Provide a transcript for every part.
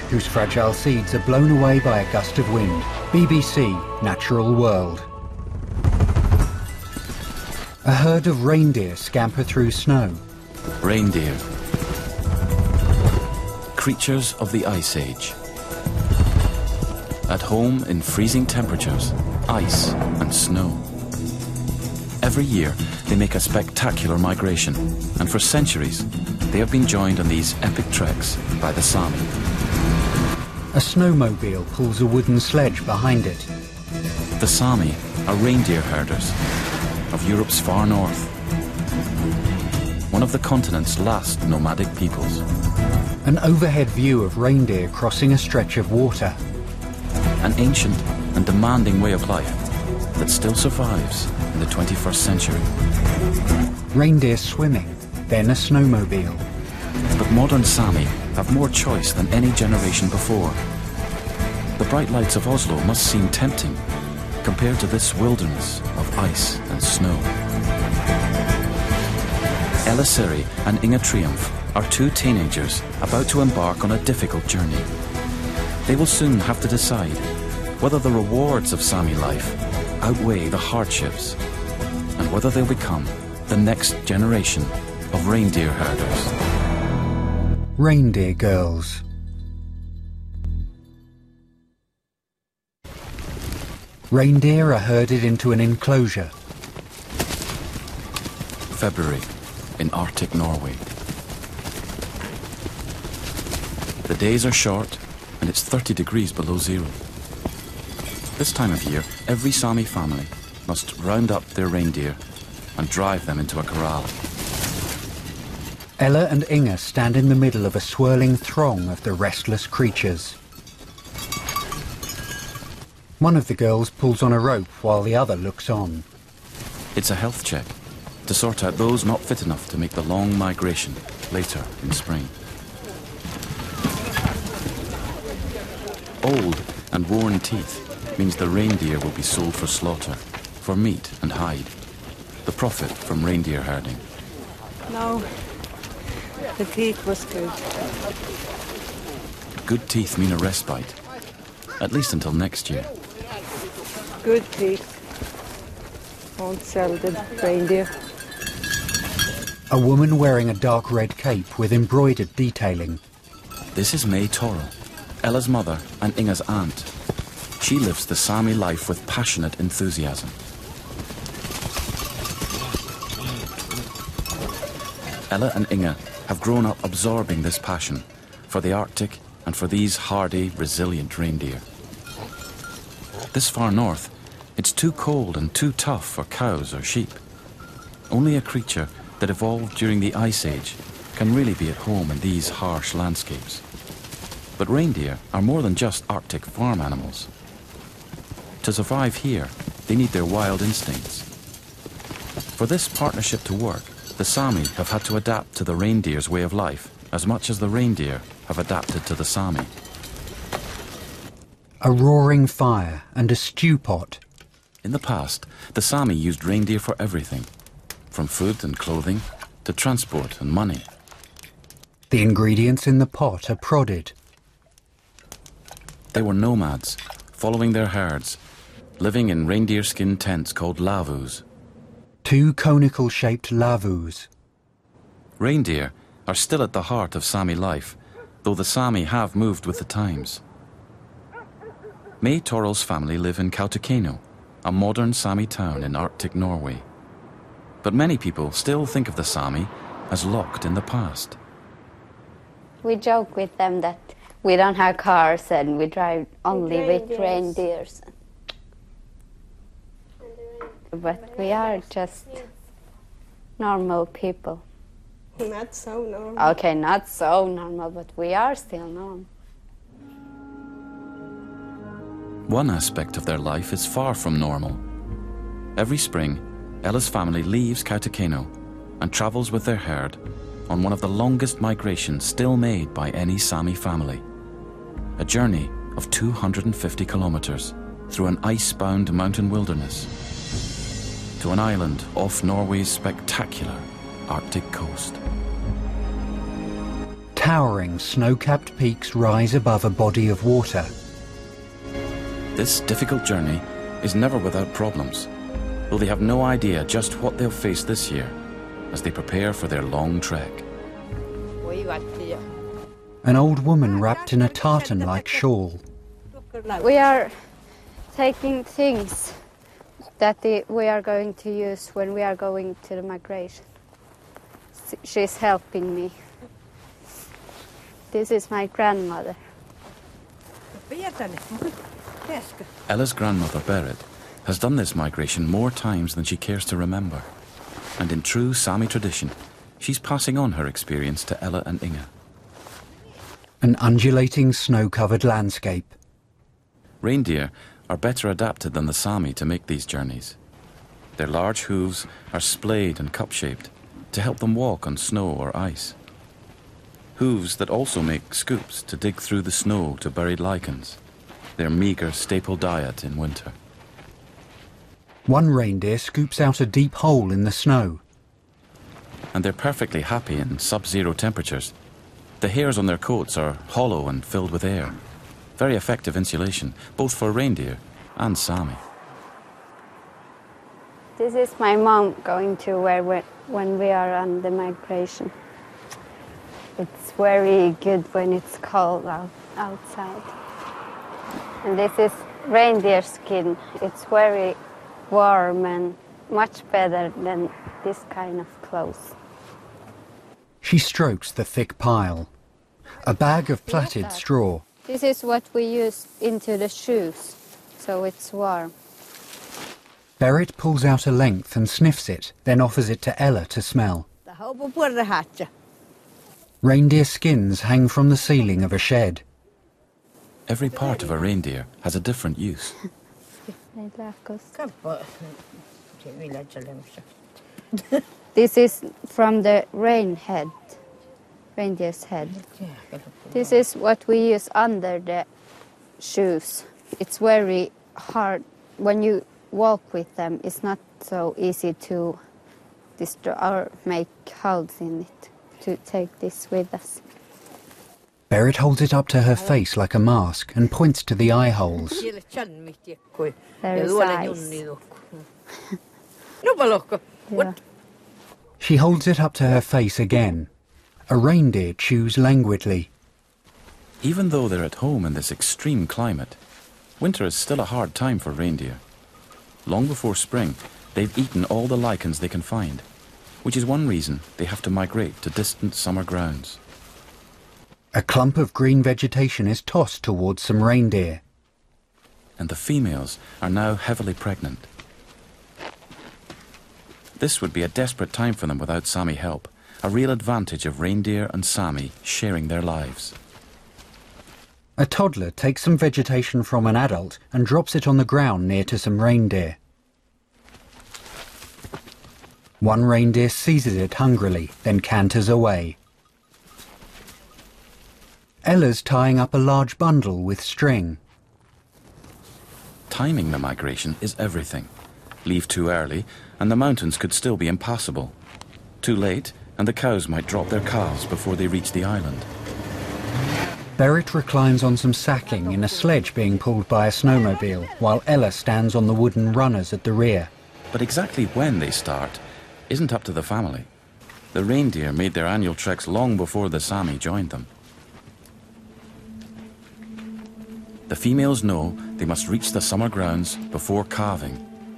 whose fragile seeds are blown away by a gust of wind. BBC Natural World. A herd of reindeer scamper through snow. Reindeer. Creatures of the Ice Age. At home in freezing temperatures, ice and snow. Every year, they make a spectacular migration, and for centuries, they have been joined on these epic treks by the Sami. A snowmobile pulls a wooden sledge behind it. The Sami are reindeer herders of Europe's far north, one of the continent's last nomadic peoples. An overhead view of reindeer crossing a stretch of water. An ancient and demanding way of life that still survives in the 21st century. Reindeer swimming, then a snowmobile. But modern Sami have more choice than any generation before. The bright lights of Oslo must seem tempting compared to this wilderness of ice and snow. Ella Siri and Inga Triumph are two teenagers about to embark on a difficult journey. They will soon have to decide whether the rewards of Sami life outweigh the hardships, and whether they'll become the next generation of reindeer herders. Reindeer girls. Reindeer are herded into an enclosure. February in Arctic Norway. The days are short and it's 30 degrees below zero. This time of year, every Sami family must round up their reindeer and drive them into a corral. Ella and Inga stand in the middle of a swirling throng of the restless creatures. One of the girls pulls on a rope while the other looks on. It's a health check to sort out those not fit enough to make the long migration later in spring. Old and worn teeth means the reindeer will be sold for slaughter, for meat and hide. The profit from reindeer herding. No, the teeth was good. Good teeth mean a respite, at least until next year. Good teeth. Won't sell the reindeer. A woman wearing a dark red cape with embroidered detailing. This is May Torrell, Ella's mother and Inga's aunt. She lives the Sami life with passionate enthusiasm. Ella and Inga have grown up absorbing this passion for the Arctic and for these hardy, resilient reindeer. This far north, it's too cold and too tough for cows or sheep. Only a creature that evolved during the Ice Age can really be at home in these harsh landscapes. But reindeer are more than just Arctic farm animals. To survive here, they need their wild instincts. For this partnership to work, the Sami have had to adapt to the reindeer's way of life as much as the reindeer have adapted to the Sami. A roaring fire and a stew pot. In the past, the Sami used reindeer for everything, from food and clothing to transport and money. The ingredients in the pot are prodded. They were nomads, following their herds, living in reindeer skin tents called lavus. Two conical-shaped lavus. Reindeer are still at the heart of Sami life, though the Sami have moved with the times. May Torrell's family live in Kautokeino, a modern Sami town in Arctic Norway. But many people still think of the Sami as locked in the past. We joke with them that we don't have cars and we drive only with reindeers. But we are just normal people. Not so normal. Okay, not so normal, but we are still normal. One aspect of their life is far from normal. Every spring, Ella's family leaves Kautokeino and travels with their herd on one of the longest migrations still made by any Sami family. A journey of 250 kilometers through an ice-bound mountain wilderness to an island off Norway's spectacular Arctic coast. towering snow-capped peaks rise above a body of water. This difficult journey is never without problems, though they have no idea just what they'll face this year as they prepare for their long trek. An old woman wrapped in a tartan-like shawl. We are taking things that we are going to use when we are going to the migration. She's helping me. This is my grandmother. Ella's grandmother, Berit, has done this migration more times than she cares to remember. And in true Sami tradition, she's passing on her experience to Ella and Inga. An undulating snow-covered landscape. Reindeer are better adapted than the Sami to make these journeys. Their large hooves are splayed and cup-shaped to help them walk on snow or ice. Hooves that also make scoops to dig through the snow to buried lichens, their meagre staple diet in winter. One reindeer scoops out a deep hole in the snow. And they're perfectly happy in sub-zero temperatures. The hairs on their coats are hollow and filled with air. Very effective insulation, both for reindeer and Sami. This is my mom going to wear when we are on the migration. It's very good when it's cold outside. And this is reindeer skin. It's very warm and much better than this kind of clothes. She strokes the thick pile. A bag of plaited straw. This is what we use into the shoes, so it's warm. Berit pulls out a length and sniffs it, then offers it to Ella to smell. Reindeer skins hang from the ceiling of a shed. Every part of a reindeer has a different use. This is from the reindeer's head. This is what we use under the shoes. It's very hard when you walk with them. It's not so easy to destroy or make holes in it, to take this with us. Berit holds it up to her face like a mask and points to the eye holes. There is eyes. Yeah. She holds it up to her face again. A reindeer chews languidly. Even though they're at home in this extreme climate, winter is still a hard time for reindeer. Long before spring, they've eaten all the lichens they can find, which is one reason they have to migrate to distant summer grounds. A clump of green vegetation is tossed towards some reindeer. And the females are now heavily pregnant. This would be a desperate time for them without Sami help, a real advantage of reindeer and Sami sharing their lives. A toddler takes some vegetation from an adult and drops it on the ground near to some reindeer. One reindeer seizes it hungrily, then canters away. Ella's tying up a large bundle with string. Timing the migration is everything. Leave too early, and the mountains could still be impassable. Too late, and the cows might drop their calves before they reach the island. Berit reclines on some sacking in a sledge being pulled by a snowmobile, while Ella stands on the wooden runners at the rear. But exactly when they start isn't up to the family. The reindeer made their annual treks long before the Sami joined them. The females know they must reach the summer grounds before calving.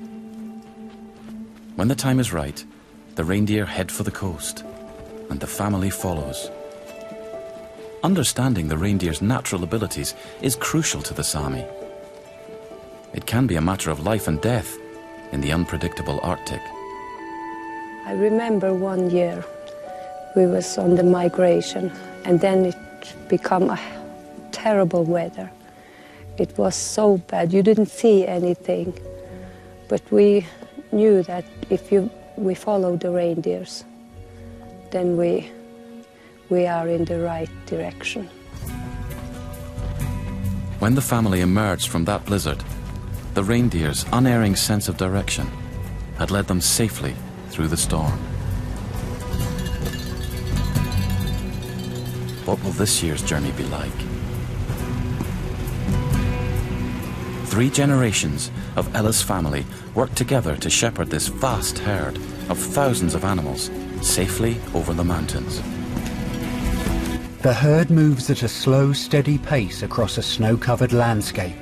When the time is right, the reindeer head for the coast, and the family follows. Understanding the reindeer's natural abilities is crucial to the Sami. It can be a matter of life and death in the unpredictable Arctic. I remember one year we was on the migration, and then it became a terrible weather. It was so bad, you didn't see anything. But we knew that if we follow the reindeers, then we are in the right direction. When the family emerged from that blizzard, the reindeer's unerring sense of direction had led them safely through the storm. What will this year's journey be like? 3 generations of Ella's family worked together to shepherd this vast herd of thousands of animals safely over the mountains. The herd moves at a slow, steady pace across a snow-covered landscape.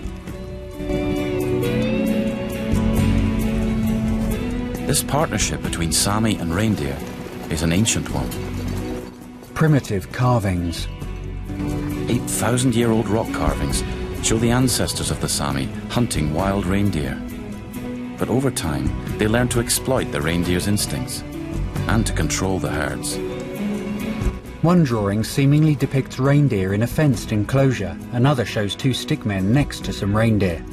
This partnership between Sami and reindeer is an ancient one. Primitive carvings. 8,000-year-old rock carvings show the ancestors of the Sami hunting wild reindeer. But over time, they learned to exploit the reindeer's instincts and to control the herds. One drawing seemingly depicts reindeer in a fenced enclosure. Another shows 2 stickmen next to some reindeer.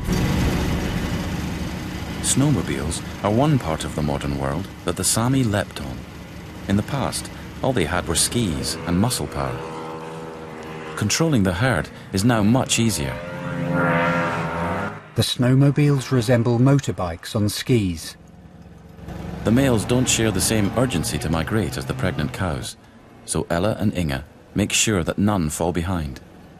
Snowmobiles are one part of the modern world that the Sami leapt on. In the past, all they had were skis and muscle power. Controlling the herd is now much easier. The snowmobiles resemble motorbikes on skis. The males don't share the same urgency to migrate as the pregnant cows, so Ella and Inga make sure that none fall behind.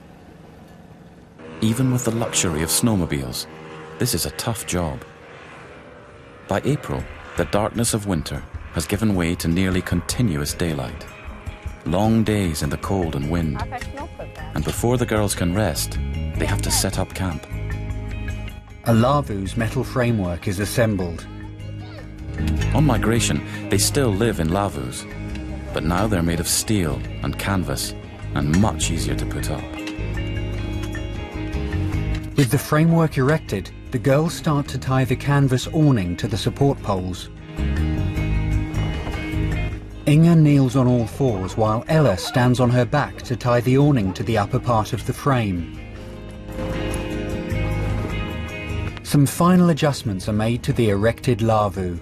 Even with the luxury of snowmobiles, this is a tough job. By April, the darkness of winter has given way to nearly continuous daylight. Long days in the cold and wind. And before the girls can rest, they have to set up camp. A Lavu's metal framework is assembled. On migration, they still live in Lavus, but now they're made of steel and canvas and much easier to put up. With the framework erected, the girls start to tie the canvas awning to the support poles. Inga kneels on all fours while Ella stands on her back to tie the awning to the upper part of the frame. Some final adjustments are made to the erected Lavu.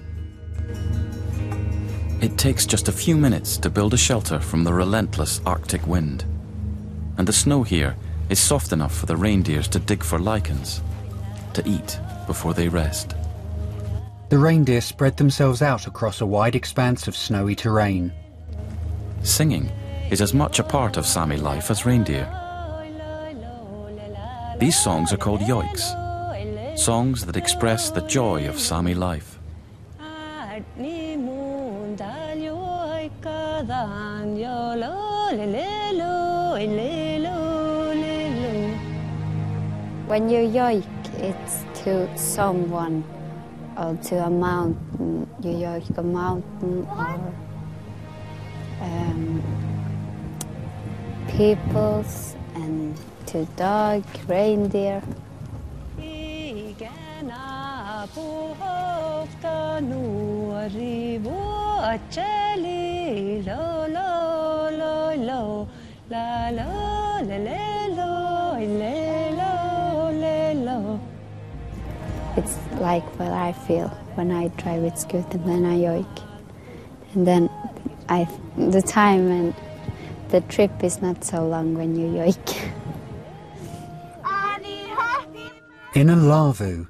It takes just a few minutes to build a shelter from the relentless Arctic wind. And the snow here is soft enough for the reindeers to dig for lichens, to eat before they rest. The reindeer spread themselves out across a wide expanse of snowy terrain. Singing is as much a part of Sami life as reindeer. These songs are called yoiks, songs that express the joy of Sami life. When you yoik, it's to someone or to a mountain. You yoik a mountain or peoples, and to dog, reindeer. It's like what I feel when I drive with scooter, then I yoik. And then the time and the trip is not so long when you yoik. In a Lavu,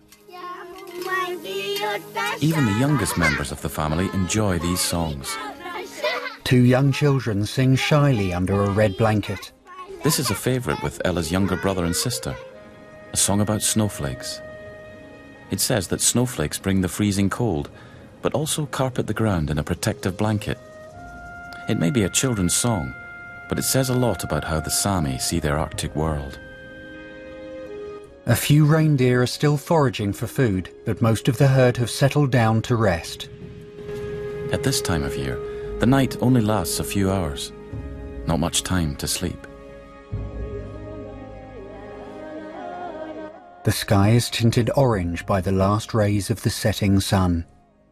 Even the youngest members of the family enjoy these songs. 2 young children sing shyly under a red blanket. This is a favourite with Ella's younger brother and sister, a song about snowflakes. It says that snowflakes bring the freezing cold, but also carpet the ground in a protective blanket. It may be a children's song, but it says a lot about how the Sami see their Arctic world. A few reindeer are still foraging for food, but most of the herd have settled down to rest. At this time of year, the night only lasts a few hours. Not much time to sleep. The sky is tinted orange by the last rays of the setting sun.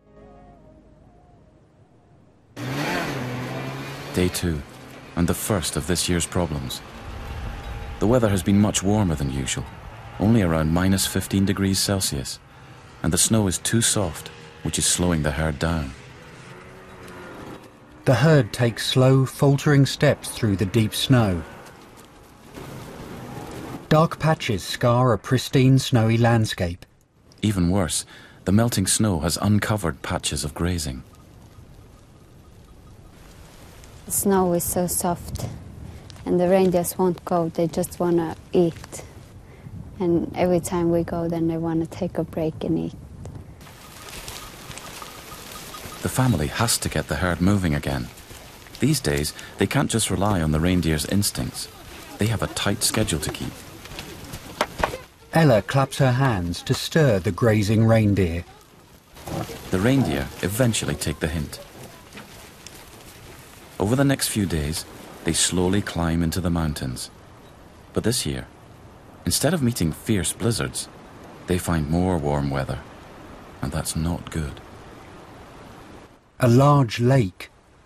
Day 2, and the first of this year's problems. The weather has been much warmer than usual, only around minus 15 degrees Celsius, and the snow is too soft, which is slowing the herd down. The herd takes slow, faltering steps through the deep snow. Dark patches scar a pristine, snowy landscape. Even worse, the melting snow has uncovered patches of grazing. the snow is so soft and the reindeers won't go, they just want to eat. And every time we go, then they want to take a break and eat. The family has to get the herd moving again. These days, they can't just rely on the reindeer's instincts. They have a tight schedule to keep. Ella claps her hands to stir the grazing reindeer. The reindeer eventually take the hint. Over the next few days, they slowly climb into the mountains. But this year, instead of meeting fierce blizzards, they find more warm weather, and that's not good. A large lake.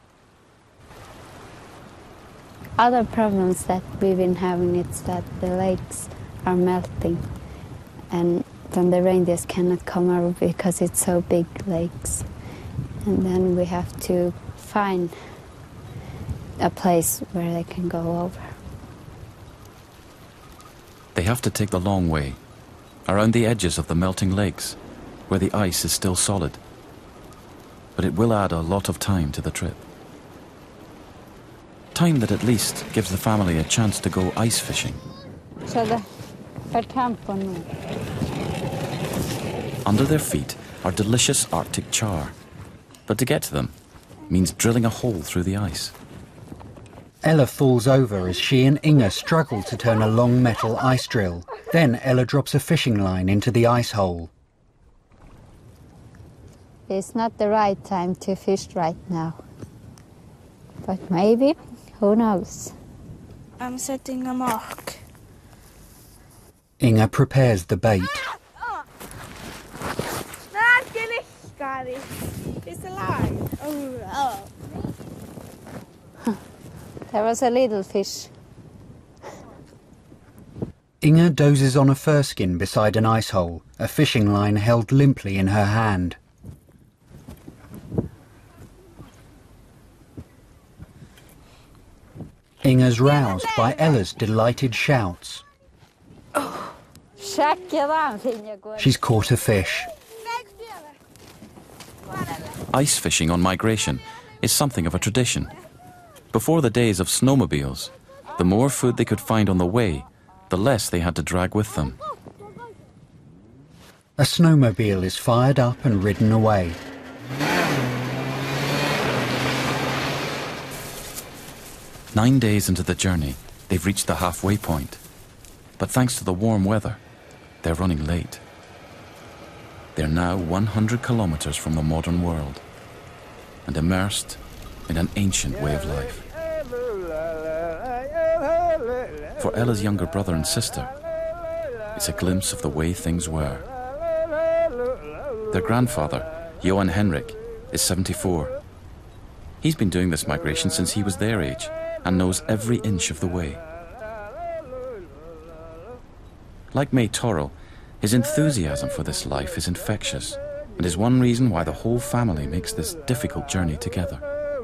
Other problems that we've been having is that the lakes are melting, and then the reindeers cannot come over because it's so big lakes. And then we have to find a place where they can go over. They have to take the long way, around the edges of the melting lakes, where the ice is still solid. But it will add a lot of time to the trip. Time that at least gives the family a chance to go ice fishing. Under their feet are delicious Arctic char, but to get to them means drilling a hole through the ice. Ella falls over as she and Inga struggle to turn a long metal ice drill. Then Ella drops a fishing line into the ice hole. It's not the right time to fish right now. But maybe, who knows? I'm setting a mark. Inga prepares the bait. It's alive. Oh. There was a little fish. Inga dozes on a furskin beside an ice hole, a fishing line held limply in her hand. Inga's roused by Ella's delighted shouts. She's caught a fish. Ice fishing on migration is something of a tradition. Before the days of snowmobiles, the more food they could find on the way, the less they had to drag with them. A snowmobile is fired up and ridden away. "9 days into the journey, they've reached the halfway point. But thanks to the warm weather, they're running late. They're now 100 kilometers from the modern world and immersed in an ancient way of life. For Ella's younger brother and sister, it's a glimpse of the way things were. Their grandfather, Johan Henrik, is 74. He's been doing this migration since he was their age and knows every inch of the way. Like May Toro, his enthusiasm for this life is infectious and is one reason why the whole family makes this difficult journey together.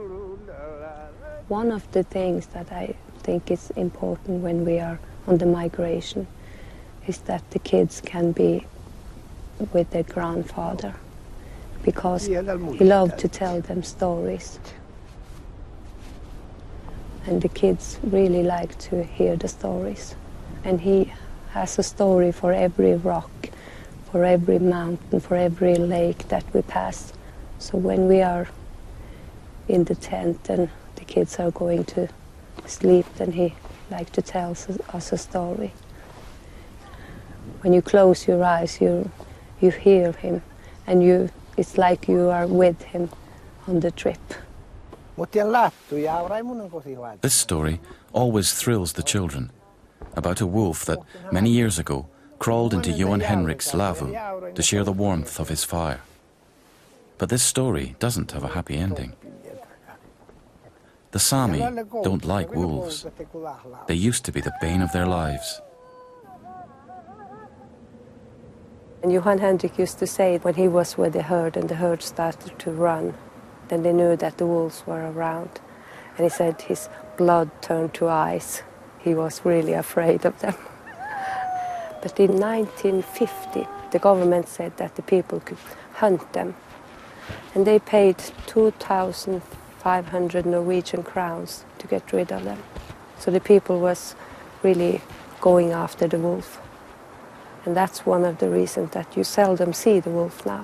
One of the things that I think is important when we are on the migration is that the kids can be with their grandfather, because he loved to tell them stories. And the kids really like to hear the stories. And he has a story for every rock, for every mountain, for every lake that we pass. So when we are in the tent and the kids are going to sleep, then he likes to tell us a story. When you close your eyes, you hear him, and it's like you are with him on the trip. This story always thrills the children, about a wolf that many years ago crawled into Johan Henrik's lavu to share the warmth of his fire. But this story doesn't have a happy ending. The Sami don't like wolves. They used to be the bane of their lives. And Johan Henrik used to say when he was with the herd and the herd started to run, then they knew that the wolves were around. And he said his blood turned to ice. He was really afraid of them. But in 1950, the government said that the people could hunt them. And they paid 2,000 500 Norwegian crowns to get rid of them. So the people was really going after the wolf. And that's one of the reasons that you seldom see the wolf now.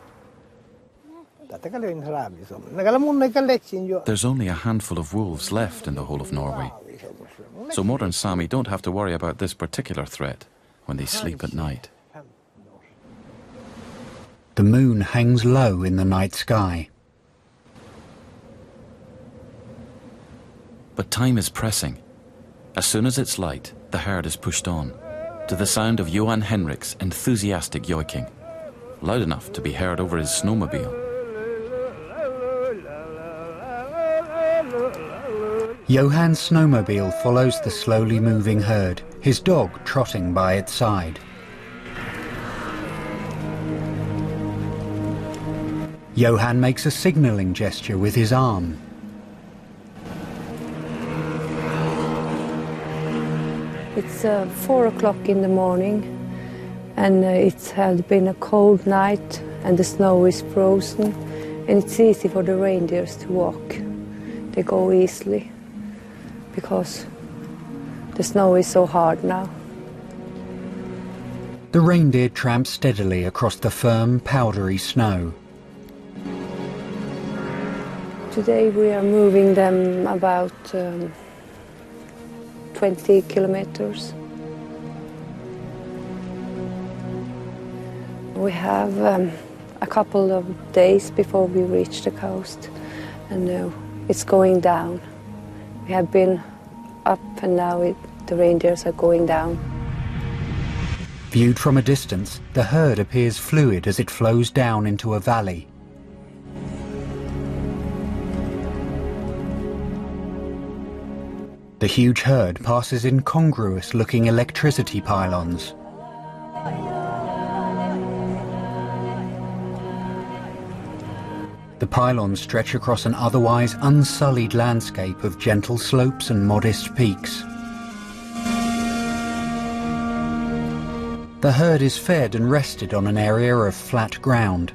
There's only a handful of wolves left in the whole of Norway. So modern Sami don't have to worry about this particular threat when they sleep at night. The moon hangs low in the night sky. But time is pressing. As soon as it's light, the herd is pushed on, to the sound of Johan Henrik's enthusiastic yoiking, loud enough to be heard over his snowmobile. Johan's snowmobile follows the slowly moving herd, his dog trotting by its side. Johan makes a signalling gesture with his arm. It's 4 o'clock in the morning, and it had been a cold night, and the snow is frozen, and it's easy for the reindeers to walk. They go easily because the snow is so hard now. The reindeer tramp steadily across the firm, powdery snow. Today we are moving them about 20 kilometers. We have a couple of days before we reach the coast, and it's going down. We have been up, and now the reindeers are going down. Viewed from a distance, the herd appears fluid as it flows down into a valley. The huge herd passes incongruous-looking electricity pylons. The pylons stretch across an otherwise unsullied landscape of gentle slopes and modest peaks. The herd is fed and rested on an area of flat ground.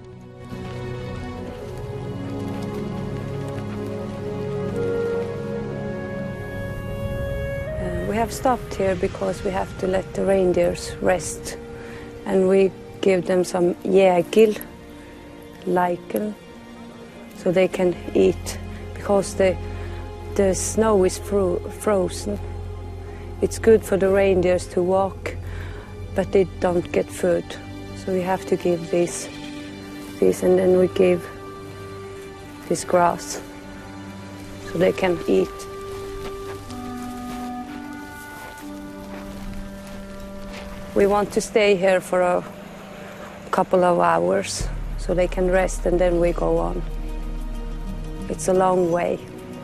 We have stopped here because we have to let the reindeers rest, and we give them some jägil, lichen, so they can eat, because the snow is frozen. It's good for the reindeers to walk, but they don't get food, so we have to give these, and then we give this grass so they can eat. We want to stay here for a couple of hours so they can rest, and then we go on. It's a long way.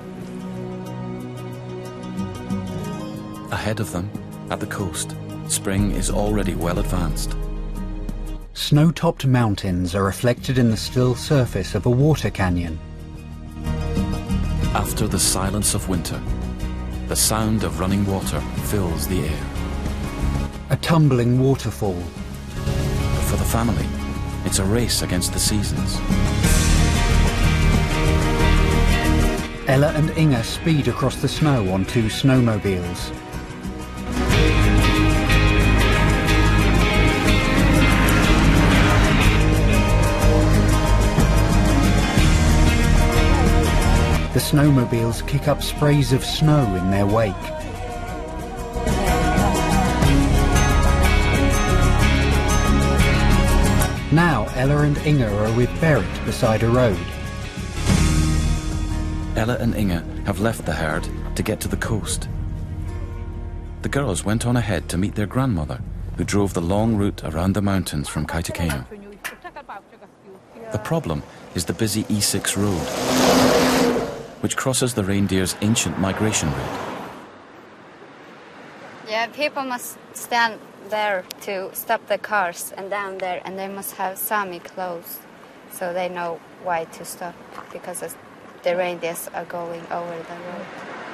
Ahead of them, at the coast, spring is already well advanced. Snow-topped mountains are reflected in the still surface of a water canyon. After the silence of winter, the sound of running water fills the air. A tumbling waterfall. But for the family, it's a race against the seasons. Ella and Inga speed across the snow on 2 snowmobiles. The snowmobiles kick up sprays of snow in their wake. Now Ella and Inga are with Berit beside a road. Ella and Inga have left the herd to get to the coast. The girls went on ahead to meet their grandmother, who drove the long route around the mountains from Kautokeino. The problem is the busy E6 road, which crosses the reindeer's ancient migration route. Yeah, people must stand there to stop the cars, and down there, and they must have Sami clothes so they know why to stop, because the reindeers are going over the road.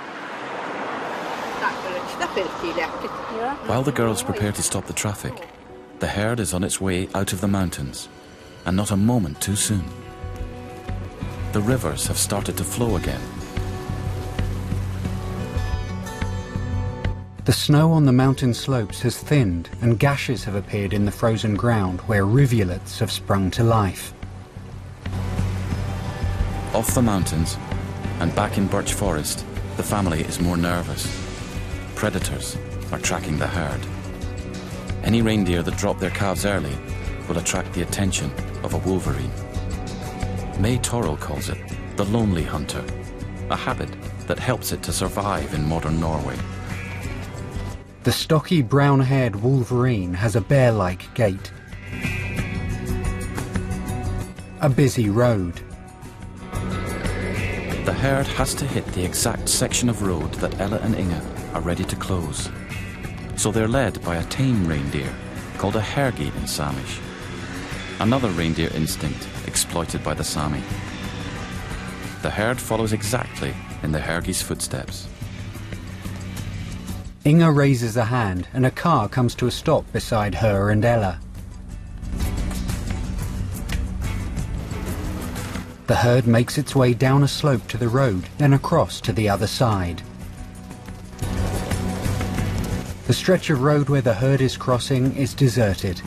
While the girls prepare to stop the traffic, the herd is on its way out of the mountains, and not a moment too soon. the rivers have started to flow again. The snow on the mountain slopes has thinned and gashes have appeared in the frozen ground where rivulets have sprung to life. Off the mountains and back in Birch Forest, the family is more nervous. Predators are tracking the herd. Any reindeer that drop their calves early will attract the attention of a wolverine. May Torrell calls it the lonely hunter, a habit that helps it to survive in modern Norway. The stocky brown-haired wolverine has a bear-like gait. A busy road. The herd has to hit the exact section of road that Ella and Inge are ready to close. So they're led by a tame reindeer called a hergi in Samish. Another reindeer instinct exploited by the Sami. The herd follows exactly in the hergi's footsteps. Inge raises a hand and a car comes to a stop beside her and Ella. The herd makes its way down a slope to the road, then across to the other side. The stretch of road where the herd is crossing is deserted.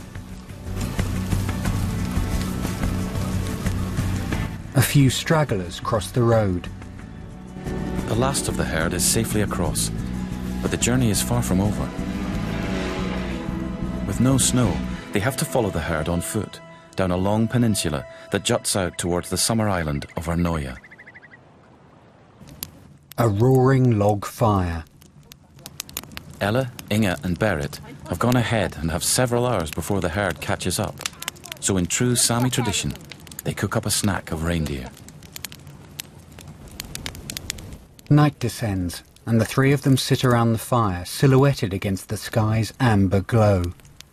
A few stragglers cross the road. The last of the herd is safely across, but the journey is far from over. With no snow, they have to follow the herd on foot down a long peninsula that juts out towards the summer island of Arnoia. A roaring log fire. Ella, Inge and Berit have gone ahead and have several hours before the herd catches up. So in true Sami tradition, they cook up a snack of reindeer. Night descends, and the three of them sit around the fire, silhouetted against the sky's amber glow.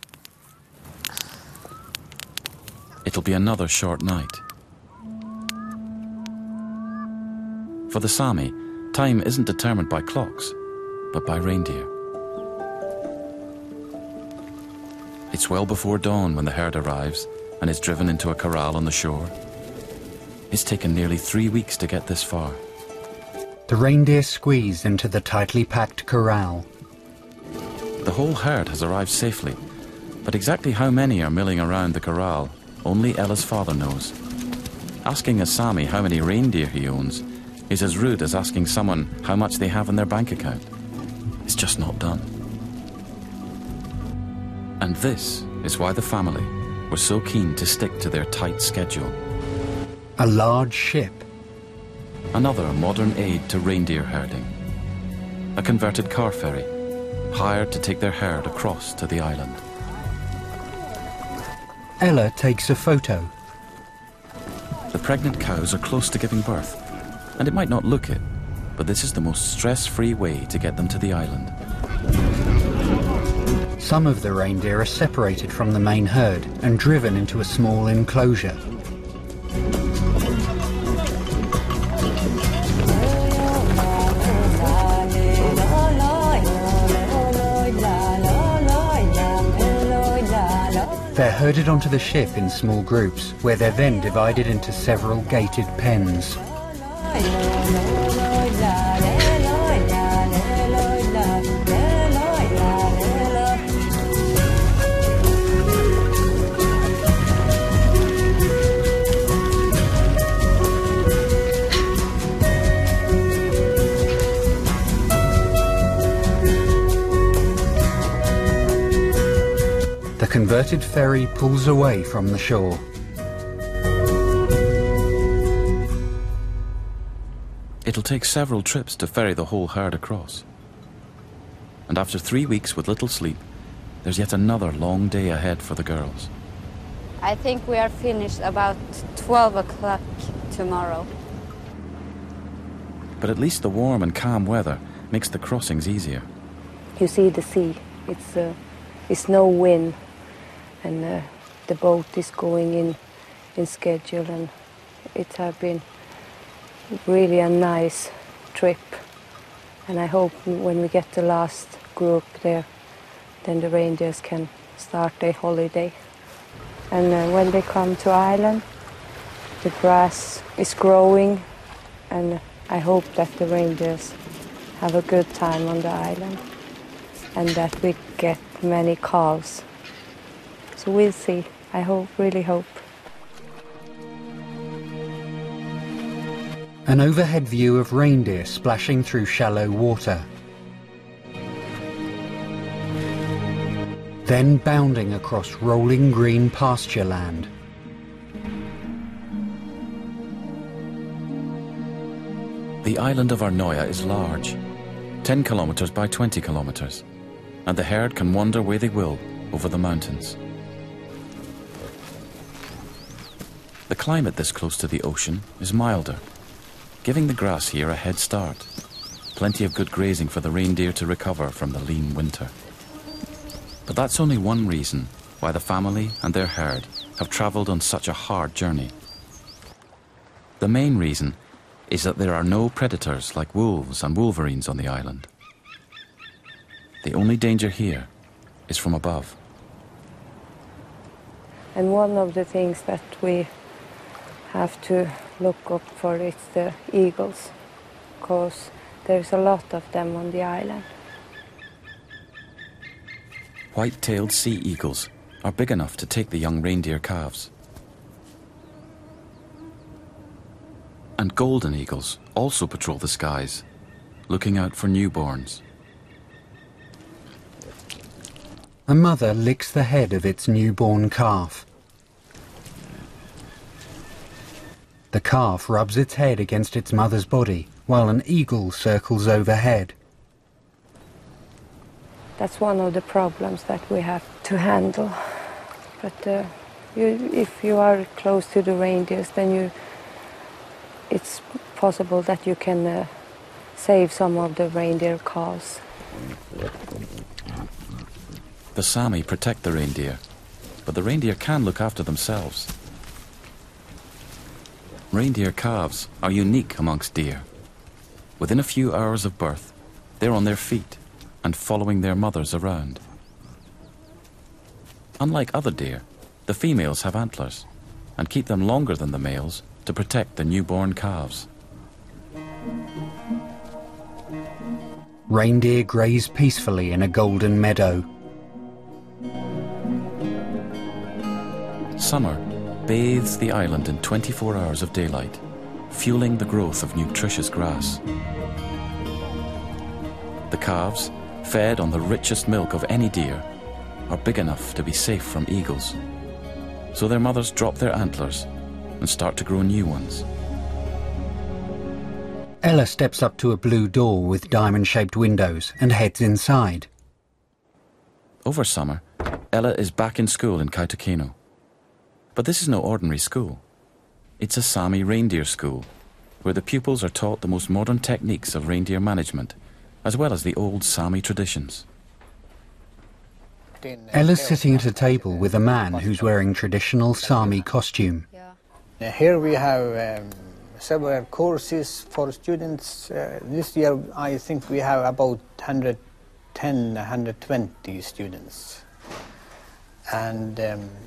It'll be another short night. For the Sami, time isn't determined by clocks, but by reindeer. It's well before dawn when the herd arrives and is driven into a corral on the shore. It's taken nearly 3 weeks to get this far. The reindeer squeeze into the tightly packed corral. The whole herd has arrived safely, but exactly how many are milling around the corral, only Ella's father knows. Asking a Sami how many reindeer he owns is as rude as asking someone how much they have in their bank account. It's just not done. And this is why the family were so keen to stick to their tight schedule. A large ship. Another modern aid to reindeer herding. A converted car ferry, hired to take their herd across to the island. Ella takes a photo. The pregnant cows are close to giving birth, and it might not look it, but this is the most stress-free way to get them to the island. Some of the reindeer are separated from the main herd and driven into a small enclosure. They're herded onto the ship in small groups, where they're then divided into several gated pens. The converted ferry pulls away from the shore. It'll take several trips to ferry the whole herd across. And after 3 weeks with little sleep, there's yet another long day ahead for the girls. I think we are finished about 12 o'clock tomorrow. But at least the warm and calm weather makes the crossings easier. You see the sea. It's no wind, and the boat is going in schedule, and it has been really a nice trip. And I hope when we get the last group there, then the reindeers can start their holiday. And when they come to island, the grass is growing, and I hope that the reindeers have a good time on the island and that we get many calves. So we'll see. I hope, really hope. An overhead view of reindeer splashing through shallow water. Then bounding across rolling green pasture land. The island of Arnoia is large, 10 kilometres by 20 kilometres, and the herd can wander where they will over the mountains. The climate this close to the ocean is milder, giving the grass here a head start. Plenty of good grazing for the reindeer to recover from the lean winter. But that's only one reason why the family and their herd have travelled on such a hard journey. The main reason is that there are no predators like wolves and wolverines on the island. The only danger here is from above. And one of the things that we have to look up for is the eagles, because there's a lot of them on the island. White-tailed sea eagles are big enough to take the young reindeer calves. And golden eagles also patrol the skies, looking out for newborns. A mother licks the head of its newborn calf. The calf rubs its head against its mother's body while an eagle circles overhead. That's one of the problems that we have to handle. But if you are close to the reindeers, then it's possible that you can save some of the reindeer calves. The Sami protect the reindeer, but the reindeer can look after themselves. Reindeer calves are unique amongst deer. Within a few hours of birth, they're on their feet and following their mothers around. Unlike other deer, the females have antlers and keep them longer than the males to protect the newborn calves. Reindeer graze peacefully in a golden meadow. Summer bathes the island in 24 hours of daylight, fueling the growth of nutritious grass. The calves, fed on the richest milk of any deer, are big enough to be safe from eagles. So their mothers drop their antlers and start to grow new ones. Ella steps up to a blue door with diamond-shaped windows and heads inside. Over summer, Ella is back in school in Kautokeino. But this is no ordinary school. It's a Sami reindeer school, where the pupils are taught the most modern techniques of reindeer management, as well as the old Sami traditions. Ella's sitting at a table with a man who's wearing traditional Sami costume. Here we have several courses for students. This year I think we have about 110, 120 students. And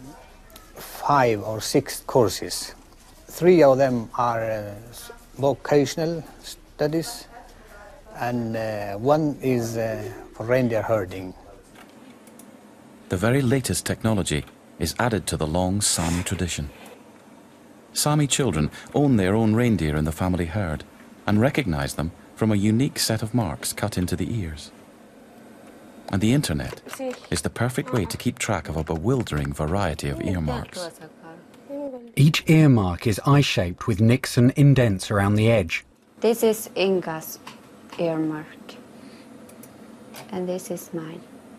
5 or 6 courses. 3 of them are vocational studies, and 1 is for reindeer herding. The very latest technology is added to the long Sami tradition. Sami children own their own reindeer in the family herd and recognize them from a unique set of marks cut into the ears. And the internet is the perfect way to keep track of a bewildering variety of earmarks. Each earmark is eye-shaped with nicks and indents around the edge. This is Inga's earmark, and this is mine.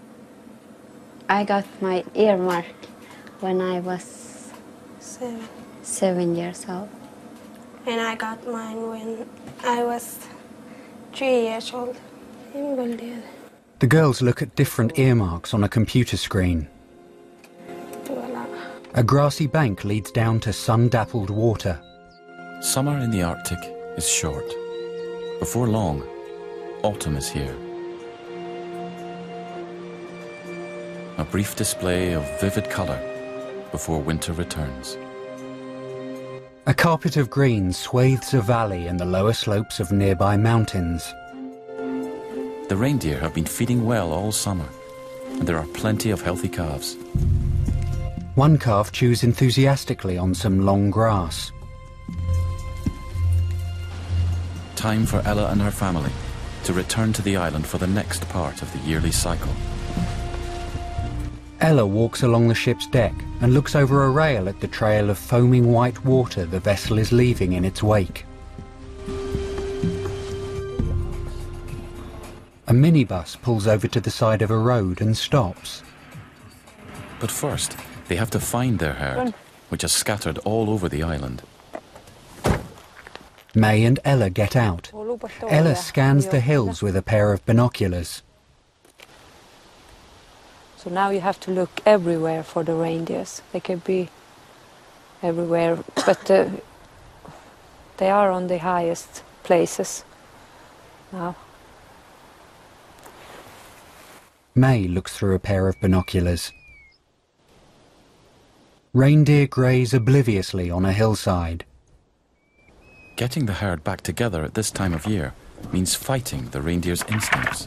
I got my earmark when I was 7 years old. And I got mine when I was 3 years old. The girls look at different earmarks on a computer screen. A grassy bank leads down to sun-dappled water. Summer in the Arctic is short. Before long, autumn is here. A brief display of vivid colour before winter returns. A carpet of green swathes a valley and the lower slopes of nearby mountains. The reindeer have been feeding well all summer, and there are plenty of healthy calves. One calf chews enthusiastically on some long grass. Time for Ella and her family to return to the island for the next part of the yearly cycle. Ella walks along the ship's deck and looks over a rail at the trail of foaming white water the vessel is leaving in its wake. A minibus pulls over to the side of a road and stops. But first, they have to find their herd, which is scattered all over the island. May and Ella get out. Ella scans the hills with a pair of binoculars. So now you have to look everywhere for the reindeers. They could be everywhere, but they are on the highest places now. May looks through a pair of binoculars. Reindeer graze obliviously on a hillside. Getting the herd back together at this time of year means fighting the reindeer's instincts.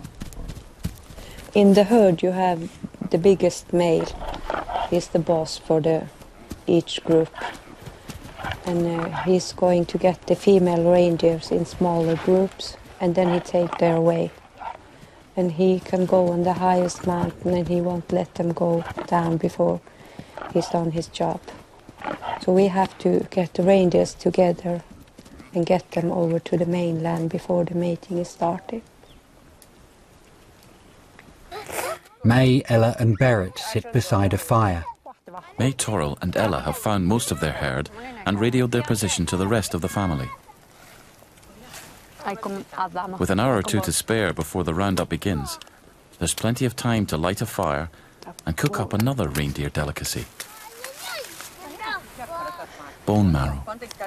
In the herd you have the biggest male. He's the boss for each group. And he's going to get the female reindeers in smaller groups, and then he take their way. And he can go on the highest mountain, and he won't let them go down before he's done his job. So we have to get the reindeers together and get them over to the mainland before the mating is started. May, Ella and Berit sit beside a fire. May, Toril and Ella have found most of their herd and radioed their position to the rest of the family. With an hour or two to spare before the roundup begins, there's plenty of time to light a fire and cook up another reindeer delicacy. Bone marrow.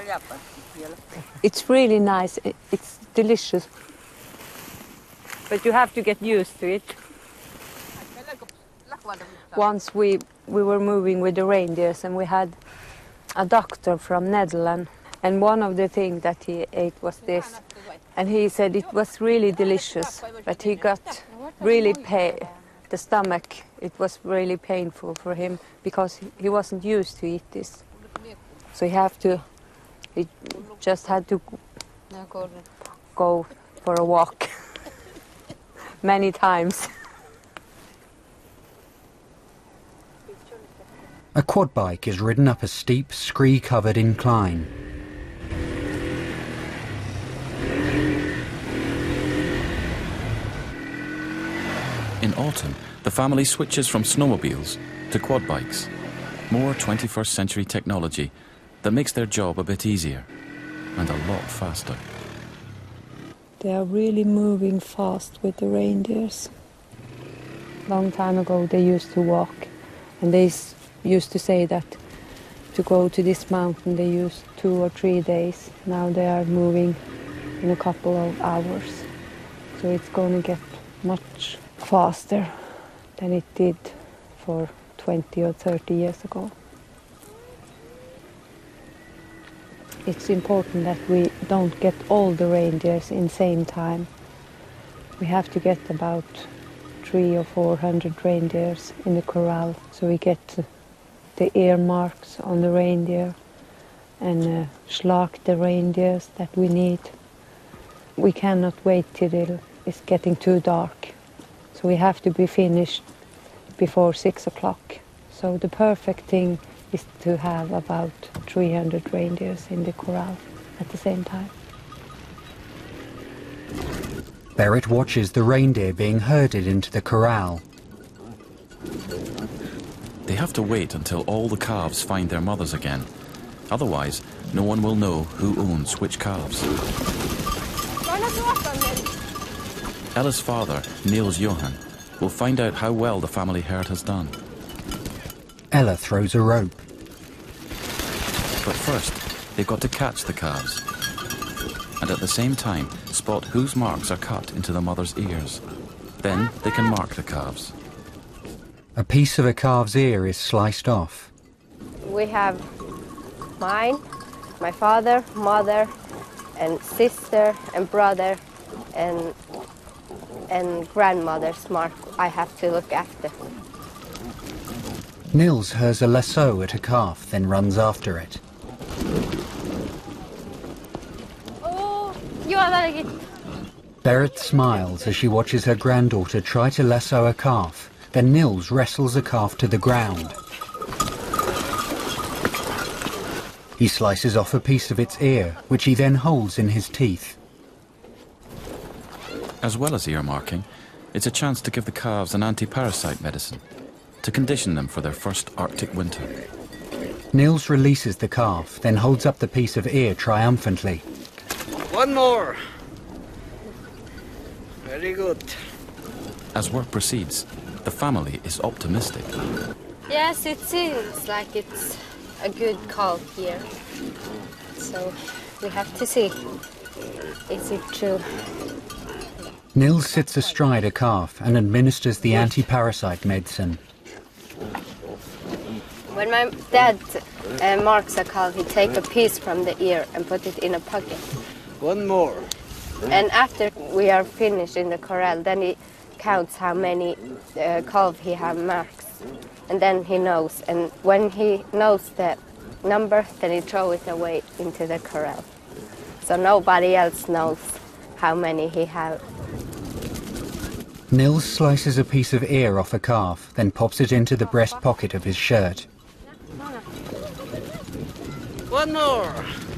It's really nice, it's delicious. But you have to get used to it. Once we were moving with the reindeers, and we had a doctor from Netherlands, and one of the things that he ate was this. And he said it was really delicious, but he got really the stomach, it was really painful for him because he wasn't used to eat this. So he just had to go for a walk many times. A quad bike is ridden up a steep, scree-covered incline. In autumn, the family switches from snowmobiles to quad bikes. More 21st century technology that makes their job a bit easier and a lot faster. They are really moving fast with the reindeers. Long time ago they used to walk, and they used to say that to go to this mountain they used 2 or 3 days. Now they are moving in a couple of hours. So it's going to get much faster than it did for 20 or 30 years ago. It's important that we don't get all the reindeers in the same time. We have to get about 300 or 400 reindeers in the corral, so we get the ear marks on the reindeer and slak the reindeers that we need. We cannot wait till it's getting too dark, so we have to be finished before 6 o'clock. So the perfect thing is to have about 300 reindeers in the corral at the same time. Berit watches the reindeer being herded into the corral. They have to wait until all the calves find their mothers again. Otherwise, no one will know who owns which calves. Ella's father, Niels Johan, will find out how well the family herd has done. Ella throws a rope. But first, they've got to catch the calves. And at the same time, spot whose marks are cut into the mother's ears. Then they can mark the calves. A piece of a calf's ear is sliced off. We have mine, my father, mother, and sister, and brother, and grandmother's mark I have to look after. Nils hurls a lasso at a calf, then runs after it. Berit smiles as she watches her granddaughter try to lasso a calf. Then Nils wrestles a calf to the ground. He slices off a piece of its ear, which he then holds in his teeth. As well as ear marking, it's a chance to give the calves an anti-parasite medicine to condition them for their first Arctic winter. Nils releases the calf, then holds up the piece of ear triumphantly. One more. Very good. As work proceeds, the family is optimistic. Yes, it seems like it's a good calf here. So we have to see. Is it true? Nils sits astride a calf and administers the anti-parasite medicine. When my dad marks a calf, he takes a piece from the ear and put it in a pocket. One more. And after we are finished in the corral, then he counts how many calf he has marks. And then he knows. And when he knows the number, then he throws it away into the corral. So nobody else knows how many he has. Nils slices a piece of ear off a calf, then pops it into the breast pocket of his shirt. One more.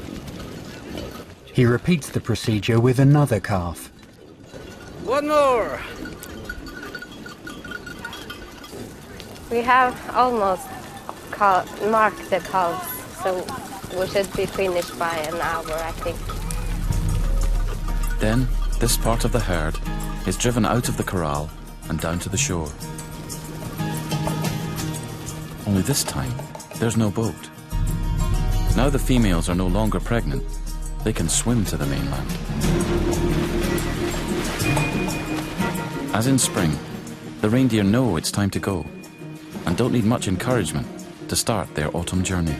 He repeats the procedure with another calf. One more. We have almost marked the calves, so we should be finished by an hour, I think. Then, this part of the herd is driven out of the corral and down to the shore. Only this time, there's no boat. Now the females are no longer pregnant, they can swim to the mainland. As in spring, the reindeer know it's time to go and don't need much encouragement to start their autumn journey.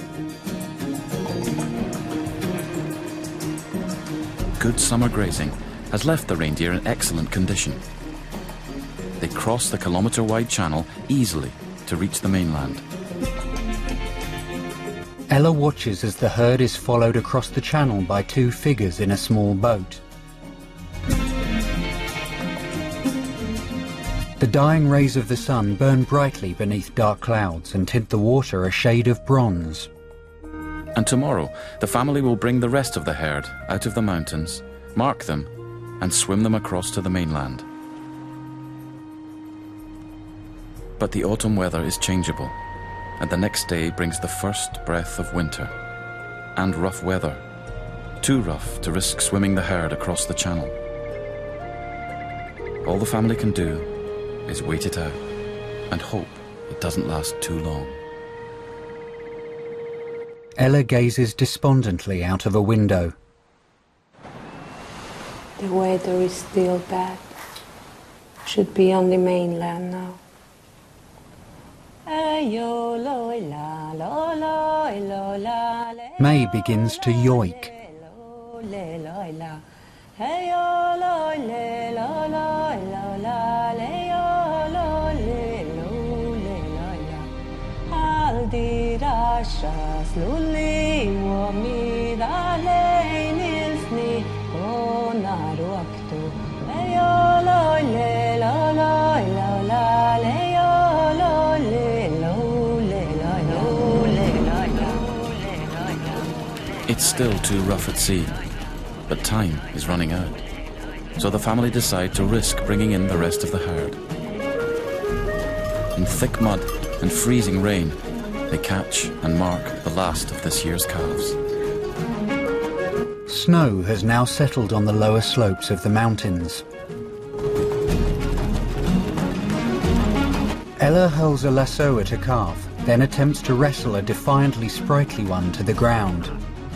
Good summer grazing has left the reindeer in excellent condition. They cross the kilometre-wide channel easily to reach the mainland. Ella watches as the herd is followed across the channel by two figures in a small boat. The dying rays of the sun burn brightly beneath dark clouds and tint the water a shade of bronze. And tomorrow, the family will bring the rest of the herd out of the mountains, mark them, and swim them across to the mainland. But the autumn weather is changeable, and the next day brings the first breath of winter, and rough weather, too rough to risk swimming the herd across the channel. All the family can do is wait it out, and hope it doesn't last too long. Ella gazes despondently out of a window. The weather is still bad. Should be on the mainland now. May begins to yoik. It's still too rough at sea, but time is running out. So the family decide to risk bringing in the rest of the herd. In thick mud and freezing rain, they catch and mark the last of this year's calves. Snow has now settled on the lower slopes of the mountains. Ella hurls a lasso at a calf, then attempts to wrestle a defiantly sprightly one to the ground.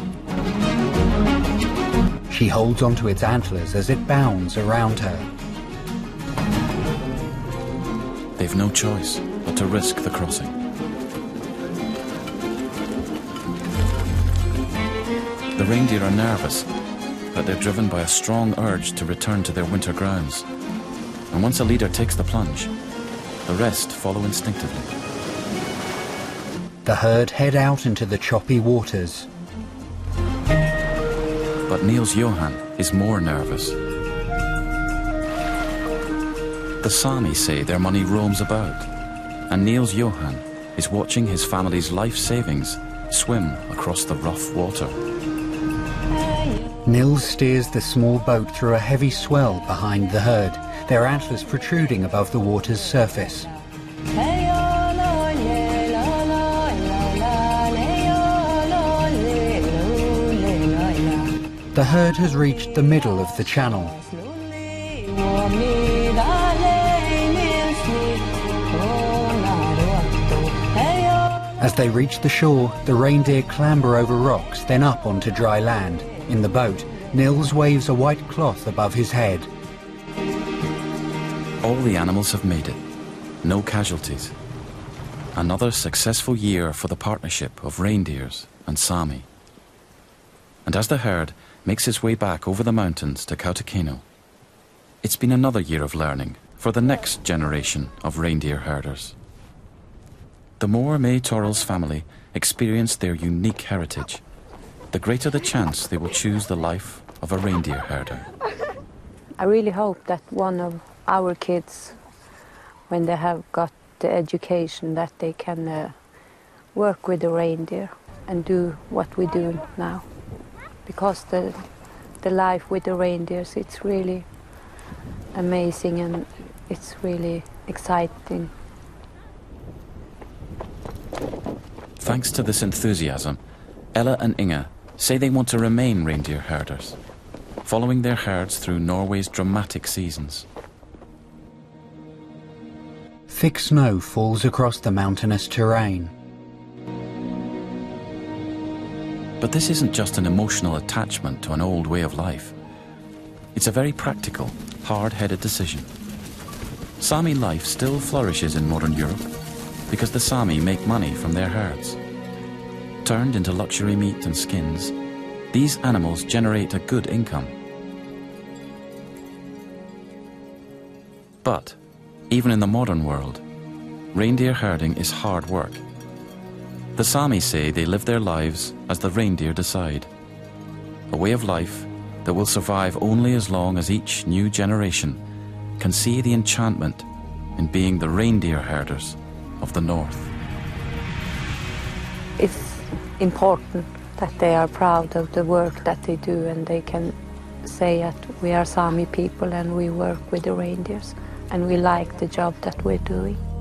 She holds onto its antlers as it bounds around her. They've no choice but to risk the crossing. reindeer are nervous, but they're driven by a strong urge to return to their winter grounds. And once a leader takes the plunge, the rest follow instinctively. The herd head out into the choppy waters. But Niels Johan is more nervous. The Sami say their money roams about, and Niels Johan is watching his family's life savings swim across the rough water. Nils steers the small boat through a heavy swell behind the herd, their antlers protruding above the water's surface. The herd has reached the middle of the channel. As they reach the shore, the reindeer clamber over rocks, then up onto dry land. In the boat, Nils waves a white cloth above his head. All the animals have made it. No casualties. Another successful year for the partnership of reindeers and Sami. And as the herd makes its way back over the mountains to Kautokeino, it's been another year of learning for the next generation of reindeer herders. The more May Torrell's family experience their unique heritage, the greater the chance they will choose the life of a reindeer herder. I really hope that one of our kids, when they have got the education, that they can work with the reindeer and do what we do now. Because the life with the reindeers, it's really amazing and it's really exciting. Thanks to this enthusiasm, Ella and Inga say they want to remain reindeer herders, following their herds through Norway's dramatic seasons. Thick snow falls across the mountainous terrain. But this isn't just an emotional attachment to an old way of life. It's a very practical, hard-headed decision. Sami life still flourishes in modern Europe because the Sami make money from their herds. Turned into luxury meat and skins, these animals generate a good income. But, even in the modern world, reindeer herding is hard work. The Sami say they live their lives as the reindeer decide. A way of life that will survive only as long as each new generation can see the enchantment in being the reindeer herders of the North. It's important that they are proud of the work that they do and they can say that we are Sami people and we work with the reindeers and we like the job that we're doing.